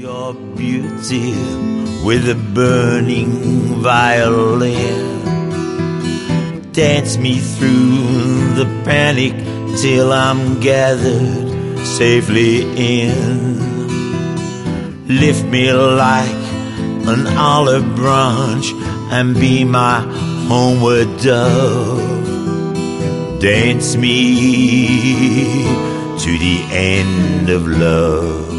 Your beauty with a burning violin, dance me through the panic till I'm gathered safely in. Lift me like an olive branch and be my homeward dove. Dance me to the end of love.